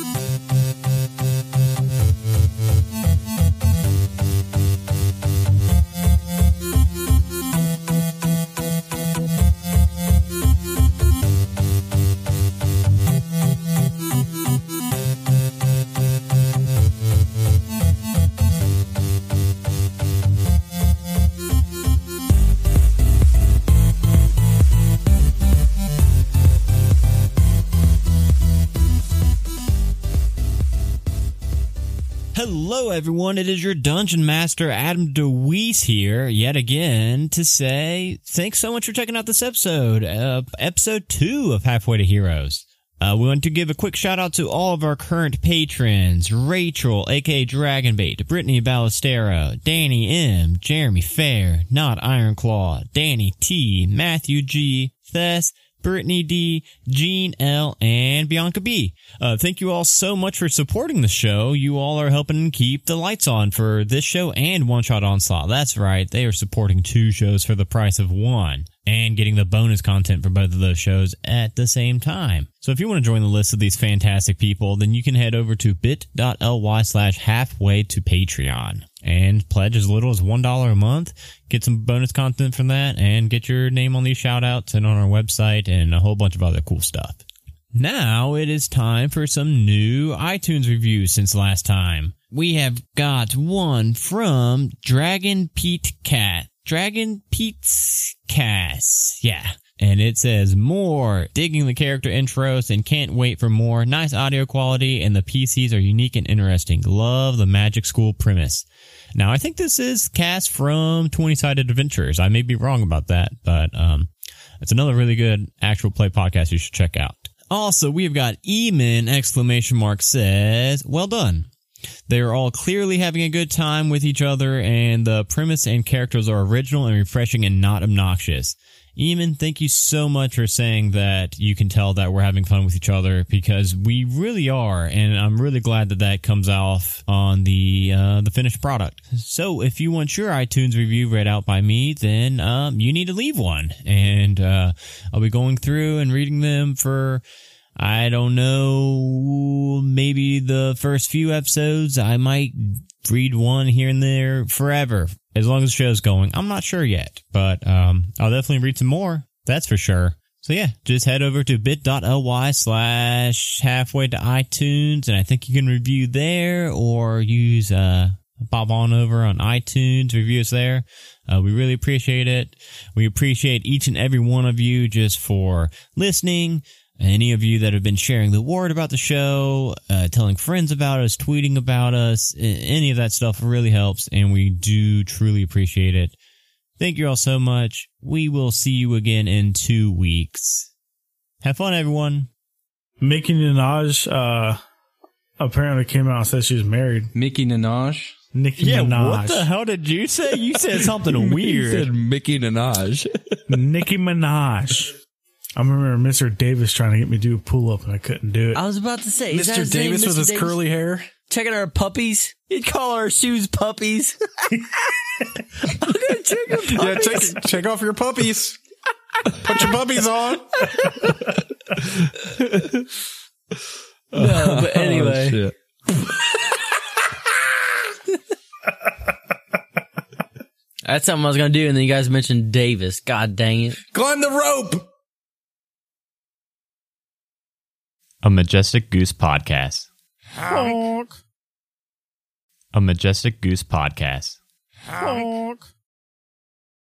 Hello, everyone. It is your Dungeon Master, Adam DeWeese, here yet again to say thanks so much for checking out this episode, uh, episode two of Halfway to Heroes. Uh, we want to give a quick shout out to all of our current patrons: Rachel, aka Dragonbait, Brittany Ballestero, Danny M, Jeremy Fair, Not Ironclaw, Danny T, Matthew G, Thess, Brittany D, Gene L, and Bianca B. Uh, thank you all so much for supporting the show. You all are helping keep the lights on for this show and One Shot Onslaught. That's right. They are supporting two shows for the price of one and getting the bonus content for both of those shows at the same time. So if you want to join the list of these fantastic people, then you can head over to bit.ly slash halfway to Patreon and pledge as little as one dollar a month. Get some bonus content from that and get your name on these shout outs and on our website and a whole bunch of other cool stuff. Now it is time for some new iTunes reviews since last time. We have got one from Dragon Pete Cat. Dragon Pete's Cass. Yeah. And it says, more digging the character intros and can't wait for more. Nice audio quality and the P Cs are unique and interesting. Love the Magic School premise. Now, I think this is Cass from twenty-Sided Adventures. I may be wrong about that, but um, it's another really good actual play podcast you should check out. Also, we have got Eamon, exclamation mark, says, well done. They are all clearly having a good time with each other, and the premise and characters are original and refreshing and not obnoxious. Eamon, thank you so much for saying that you can tell that we're having fun with each other, because we really are, and I'm really glad that that comes off on the uh, the finished product. So if you want your iTunes review read out by me, then um, you need to leave one, and uh, I'll be going through and reading them for, I don't know, maybe the first few episodes. I might read one here and there forever, as long as the show's going. I'm not sure yet, but um, I'll definitely read some more. That's for sure. So yeah, just head over to bit.ly slash halfway to iTunes, and I think you can review there, or use uh, pop on over on iTunes, review us there. Uh, we really appreciate it. We appreciate each and every one of you just for listening. Any of you that have been sharing the word about the show, uh, telling friends about us, tweeting about us, any of that stuff really helps, and we do truly appreciate it. Thank you all so much. We will see you again in two weeks. Have fun, everyone. Mickey Minaj uh, apparently came out and said she was married. Mickey Minaj. Nicki Yeah, Minaj. what the hell did you say? You said something He weird. said Mickey Minaj. Nicki Minaj. I remember Mister Davis trying to get me to do a pull up and I couldn't do it. I was about to say, is that Mister his name, Davis with Mister his Davis? curly hair. Checking our puppies. He'd call our shoes puppies. I'm gonna check our puppies. Yeah, take, take off your puppies. Put your puppies on. No, but anyway. Oh, shit. That's something I was going to do, and then you guys mentioned Davis. God dang it. Climb the rope! A Majestic Goose Podcast. Honk. A Majestic Goose Podcast. Honk.